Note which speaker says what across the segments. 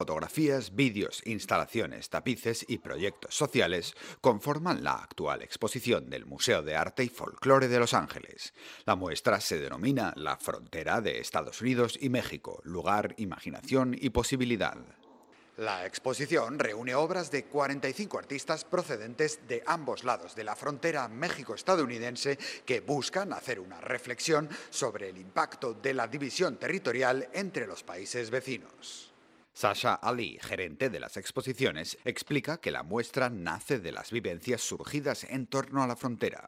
Speaker 1: Fotografías, vídeos, instalaciones, tapices y proyectos sociales conforman la actual exposición del Museo de Arte y Folclore de Los Ángeles. La muestra se denomina La frontera de Estados Unidos y México, lugar, imaginación y posibilidad. La exposición reúne obras de 45 artistas procedentes de ambos lados de la frontera México-estadounidense que buscan hacer una reflexión sobre el impacto de la división territorial entre los países vecinos. Sasha Ali, gerente de las exposiciones, explica que la muestra nace de las vivencias surgidas en torno a la frontera.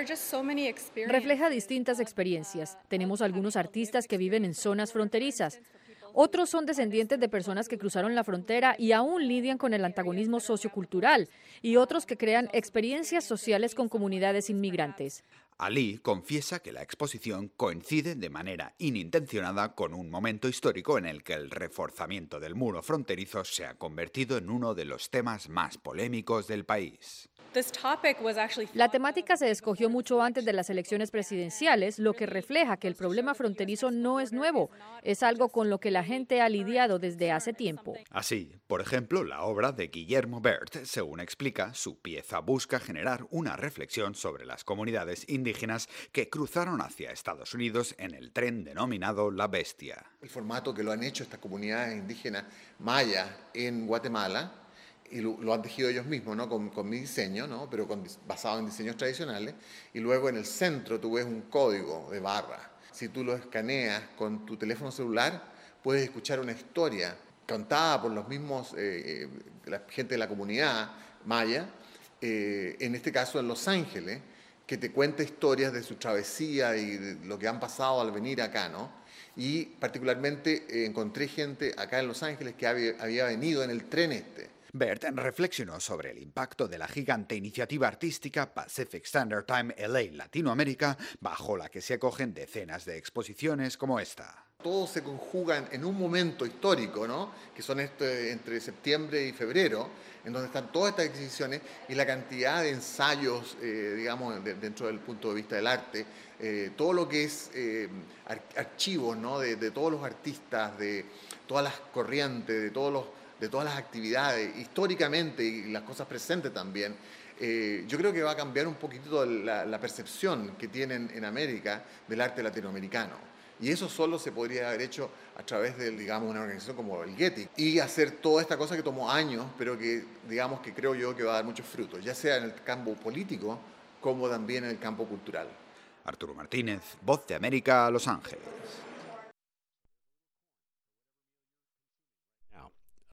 Speaker 2: Refleja distintas experiencias. Tenemos algunos artistas que viven en zonas fronterizas. Otros son descendientes de personas que cruzaron la frontera y aún lidian con el antagonismo sociocultural, y otros que crean experiencias sociales con comunidades inmigrantes.
Speaker 1: Ali confiesa que la exposición coincide de manera inintencionada con un momento histórico en el que el reforzamiento del muro fronterizo se ha convertido en uno de los temas más polémicos del país.
Speaker 2: La temática se escogió mucho antes de las elecciones presidenciales, lo que refleja que el problema fronterizo no es nuevo, es algo con lo que la gente ha lidiado desde hace tiempo.
Speaker 1: Así, por ejemplo, la obra de Guillermo Bert, según explica, su pieza busca generar una reflexión sobre las comunidades indígenas que cruzaron hacia Estados Unidos en el tren denominado La Bestia.
Speaker 3: El formato que lo han hecho estas comunidades indígenas mayas en Guatemala, y lo han tejido ellos mismos, ¿no? Con mi diseño, ¿no? Pero basado en diseños tradicionales, y luego en el centro tú ves un código de barra. Si tú lo escaneas con tu teléfono celular, puedes escuchar una historia contada por los mismos, la gente de la comunidad maya, en este caso en Los Ángeles, que te cuenta historias de su travesía y de lo que han pasado al venir acá, ¿no? Y particularmente encontré gente acá en Los Ángeles que había venido en el tren este.
Speaker 1: Bert reflexionó sobre el impacto de la gigante iniciativa artística Pacific Standard Time LA Latinoamérica, bajo la que se acogen decenas de exposiciones como esta.
Speaker 3: Todos se conjugan en un momento histórico, ¿no? Que son entre septiembre y febrero, en donde están todas estas exhibiciones y la cantidad de ensayos, digamos, dentro del punto de vista del arte, todo lo que es archivos, ¿no? De todos los artistas, de todas las corrientes, de todas las actividades, históricamente y las cosas presentes también. Yo creo que va a cambiar un poquitito la percepción que tienen en América del arte latinoamericano. Y eso solo se podría haber hecho a través de, digamos, una organización como el Getty. Y hacer toda esta cosa que tomó años, pero que, digamos, que creo yo que va a dar muchos frutos, ya sea en el campo político como también en el campo cultural.
Speaker 1: Arturo Martínez, Voz de América, Los Ángeles.